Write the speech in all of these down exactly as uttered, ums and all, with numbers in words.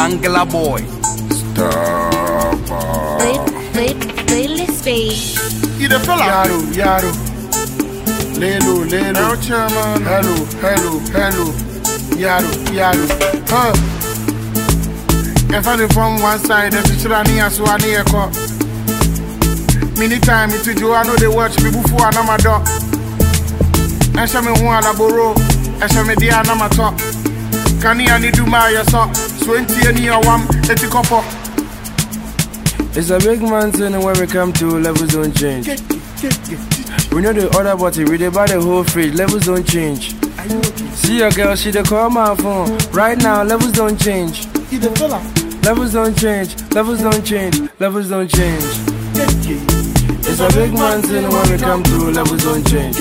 Angela boy. Stop. Play, play, playlist babe. You the fella? Yaro, yaro. Lelo, lelo. Hello, hello, hello. Yaro, yaro. Huh. If I from one side, then it's Rania, so I need a call. Many times it's you, I know they watch me before I'm a dog. I shall me one a borrow, I shall me dear number top. Can you need to my yourself? Twenty and year one, let it couple. It's a big mountain when we come to levels don't change. We know the other body, we dey buy the whole fridge, levels don't change. See your girl, she dey call my phone. Right now, levels don't change. Levels don't change, levels don't change, levels don't change. It's a big mountain when we come to levels don't change.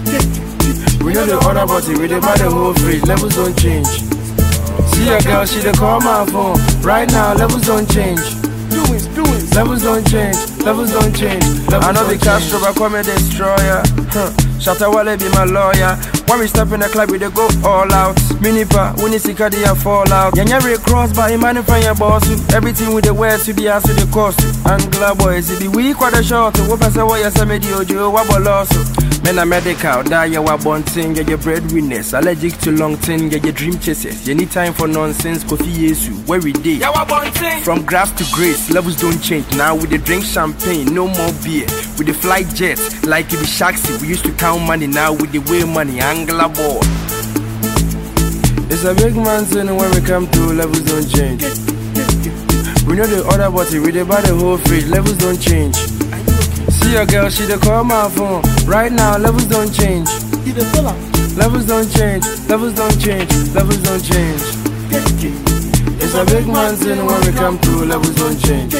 We know the other body, we dey buy the whole fridge, levels don't change. See your girl, she dey call my phone. Right now, levels don't change. Levels don't change, levels don't change. Levels I know the Castro, but call me destroyer. Huh. Shatta Wale be my lawyer. When we step in the club, we dey go all out. Minipa, when you see Kadia fall out. Yanya Ray cross, but him and your boss. Everything with the words to be asked to the cost. Angla boys, it be weak or the short. What I say, what you say, me do, you wabble also. Men are medical, die you are bunting, get your breadwinners. Allergic to long thing, get your dream chases. You need time for nonsense, Kofi Yesu, where we day. From grass to grace, levels don't change. Now we dey drink champagne, no more beer. We dey fly jets, like it be Shaxi. We used to count money, now we dey weigh money. Angela boy. It's a big mountain when we come to levels don't change. We know the other body, we dey buy the whole fridge, levels don't change. See your girl, she dey call my phone. Right now, levels don't change. Levels don't change, levels don't change, levels don't change. It's a big mountain when we come to levels don't change.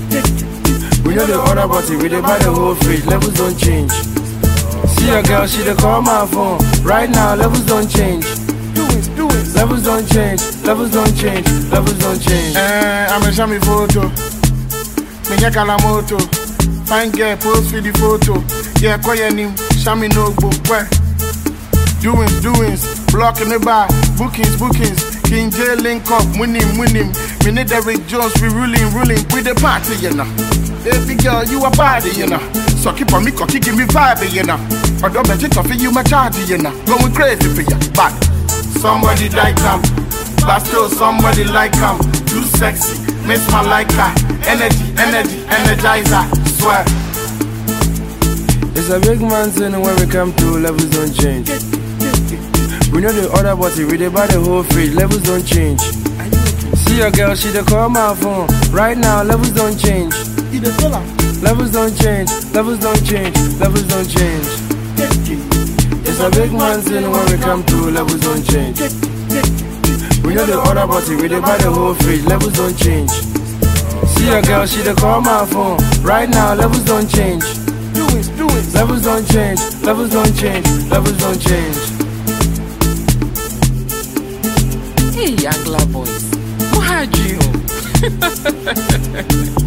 We know the other body, we dey buy the whole fridge, levels don't change. See your girl, she dey call my phone. Right now, levels don't change. Levels don't change, levels don't change, levels don't change. Eh, I'm a shami photo. Me get kalamoto. Fine girl, pose for the photo. Yeah, call your name, shami notebook. Where? Doings, doings, blocking the bar. Bookings, bookings. King J link up, winning, winning. Me need Derrick Jones, we ruling, ruling. With the party, you know. Baby girl, you a party, you know. So keep on me, cocky, give me vibe, you know. Or don't bet it off you, my charge, you know. Going crazy for you, but somebody like him, but still somebody like him. Too sexy, miss my like her. Energy, energy, energizer, swear. It's a big mountain when we come to levels don't change. We know the other body, we dey buy the whole fridge, levels don't change. See your girl, she dey call my phone. Right now, levels don't change. Levels don't change, levels don't change, levels don't change. It's a big mountain when we come to levels don't change. We know the other body, we dey buy the whole fridge, levels don't change. See your girl, she dey call my phone. Right now, levels don't change. Levels don't change, levels don't change, levels don't change. Hey, Angla boys, who had you?